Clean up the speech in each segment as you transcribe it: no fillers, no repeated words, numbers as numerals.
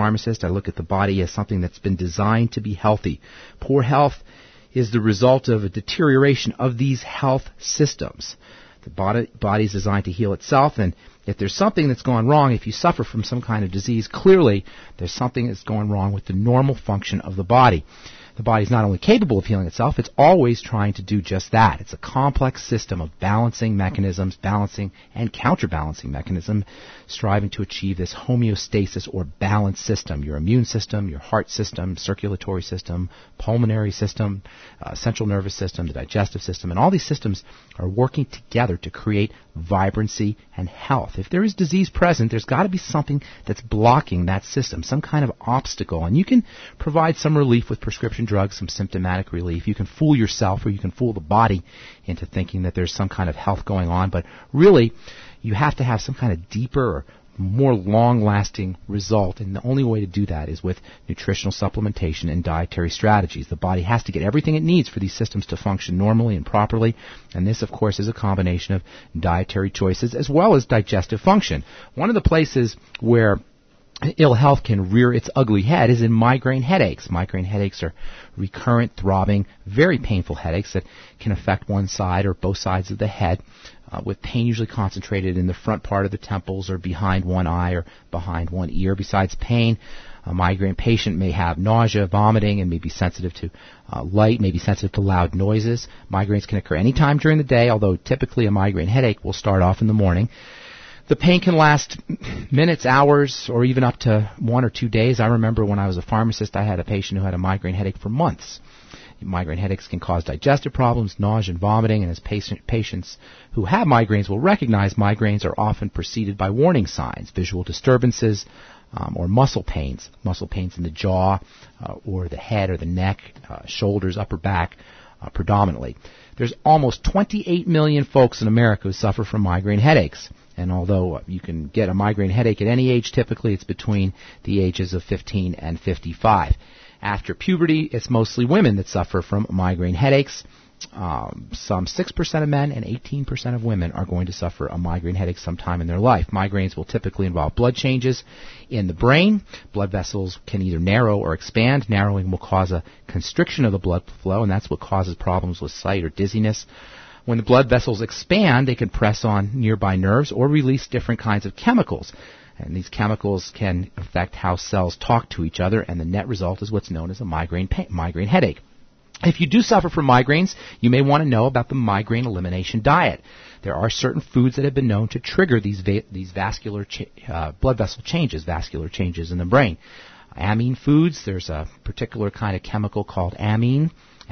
pharmacist, I look at the body as something that's been designed to be healthy. Poor health is the result of a deterioration of these health systems. The body is designed to heal itself, and if there's something that's gone wrong, if you suffer from some kind of disease, clearly there's something that's going wrong with the normal function of the body. The body is not only capable of healing itself, it's always trying to do just that. It's a complex system of balancing mechanisms, balancing and counterbalancing mechanisms, striving to achieve this homeostasis or balance system. Your immune system, your heart system, circulatory system, pulmonary system, central nervous system, the digestive system, and all these systems are working together to create vibrancy and health. If there is disease present, there's got to be something that's blocking that system, some kind of obstacle, and you can provide some relief with prescription drugs, some symptomatic relief. You can fool yourself or you can fool the body into thinking that there's some kind of health going on, but really you have to have some kind of deeper or more long-lasting result, and the only way to do that is with nutritional supplementation and dietary strategies. The body has to get everything it needs for these systems to function normally and properly, and this, of course, is a combination of dietary choices as well as digestive function. One of the places where ill health can rear its ugly head is in migraine headaches. Migraine headaches are recurrent, throbbing, very painful headaches that can affect one side or both sides of the head, with pain usually concentrated in the front part of the temples or behind one eye or behind one ear. Besides pain, a migraine patient may have nausea, vomiting, and may be sensitive to light, may be sensitive to loud noises. Migraines can occur any time during the day, although typically a migraine headache will start off in the morning. The pain can last minutes, hours, or even up to 1 or 2 days. I remember when I was a pharmacist, I had a patient who had a migraine headache for months. Migraine headaches can cause digestive problems, nausea and vomiting, and as patients who have migraines will recognize, migraines are often preceded by warning signs, visual disturbances, or muscle pains in the jaw or the head or the neck, shoulders, upper back, predominantly. There's almost 28 million folks in America who suffer from migraine headaches. And although you can get a migraine headache at any age, typically it's between the ages of 15 and 55. After puberty, it's mostly women that suffer from migraine headaches. Some 6% of men and 18% of women are going to suffer a migraine headache sometime in their life. Migraines will typically involve blood changes in the brain. Blood vessels can either narrow or expand. Narrowing will cause a constriction of the blood flow, and that's what causes problems with sight or dizziness. When the blood vessels expand, they can press on nearby nerves or release different kinds of chemicals. And these chemicals can affect how cells talk to each other, and the net result is what's known as a migraine headache. If you do suffer from migraines, you may want to know about the migraine elimination diet. There are certain foods that have been known to trigger these vascular blood vessel changes, vascular changes in the brain. Amine foods, there's a particular kind of chemical called amines,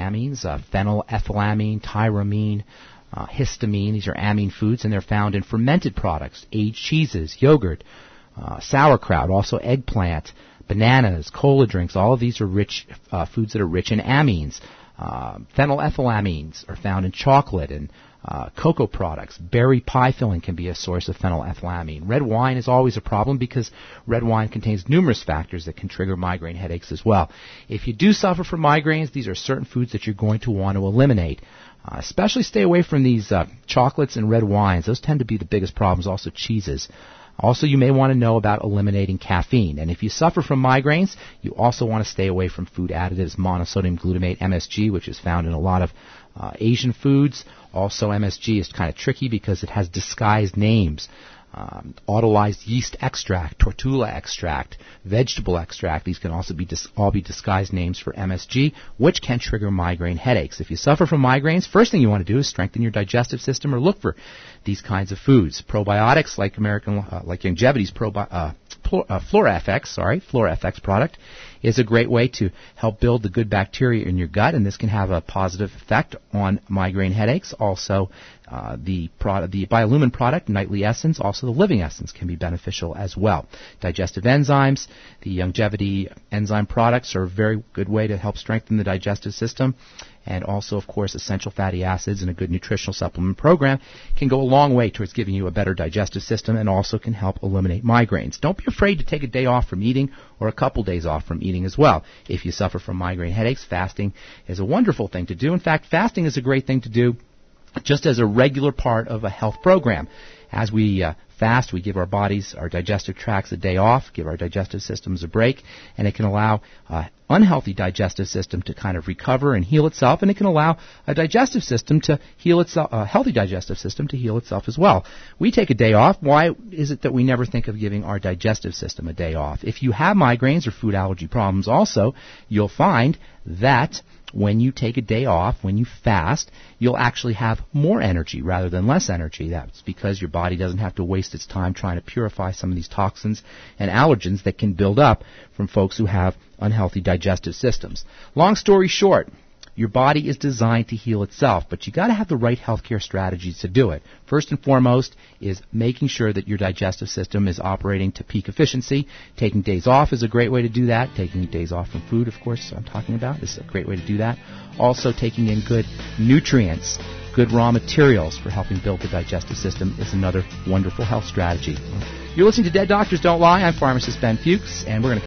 phenylethylamine, tyramine, histamine. These are amine foods, and they're found in fermented products, aged cheeses, yogurt, sauerkraut, also eggplant, bananas, cola drinks. All of these are rich foods that are rich in amines. Phenylethylamines are found in chocolate and cocoa products. Berry pie filling can be a source of phenylethylamine. Red wine is always a problem because red wine contains numerous factors that can trigger migraine headaches as well. If you do suffer from migraines, these are certain foods that you're going to want to eliminate. Especially stay away from these chocolates and red wines. Those tend to be the biggest problems. Also cheeses. Also, you may want to know about eliminating caffeine. And if you suffer from migraines, you also want to stay away from food additives, monosodium glutamate, MSG, which is found in a lot of Asian foods. Also, MSG is kind of tricky because it has disguised names. Autolyzed yeast extract, tortilla extract, vegetable extract. These can also be all be disguised names for MSG, which can trigger migraine headaches. If you suffer from migraines, first thing you want to do is strengthen your digestive system or look for these kinds of foods. Probiotics like Youngevity's FlorFX product is a great way to help build the good bacteria in your gut, and this can have a positive effect on migraine headaches. Also, the Biolumin product, Nightly Essence, also the Living Essence can be beneficial as well. Digestive enzymes, the Youngevity enzyme products are a very good way to help strengthen the digestive system. And also, of course, essential fatty acids and a good nutritional supplement program can go a long way towards giving you a better digestive system and also can help eliminate migraines. Don't be afraid to take a day off from eating or a couple days off from eating as well. If you suffer from migraine headaches, fasting is a wonderful thing to do. In fact, fasting is a great thing to do just as a regular part of a health program. As we fast, we give our bodies, our digestive tracts a day off, give our digestive systems a break, and it can allow unhealthy digestive system to kind of recover and heal itself, and it can allow a digestive system to heal itself, a healthy digestive system to heal itself as well. We take a day off. Why is it that we never think of giving our digestive system a day off? If you have migraines or food allergy problems also, you'll find that when you take a day off, when you fast, you'll actually have more energy rather than less energy. That's because your body doesn't have to waste its time trying to purify some of these toxins and allergens that can build up from folks who have unhealthy digestive systems. Long story short, your body is designed to heal itself, but you got to have the right healthcare strategies to do it. First and foremost is making sure that your digestive system is operating to peak efficiency. Taking days off is a great way to do that. Taking days off from food, of course, I'm talking about, is a great way to do that. Also, taking in good nutrients, good raw materials for helping build the digestive system is another wonderful health strategy. You're listening to Dead Doctors Don't Lie. I'm pharmacist Ben Fuchs, and we're going to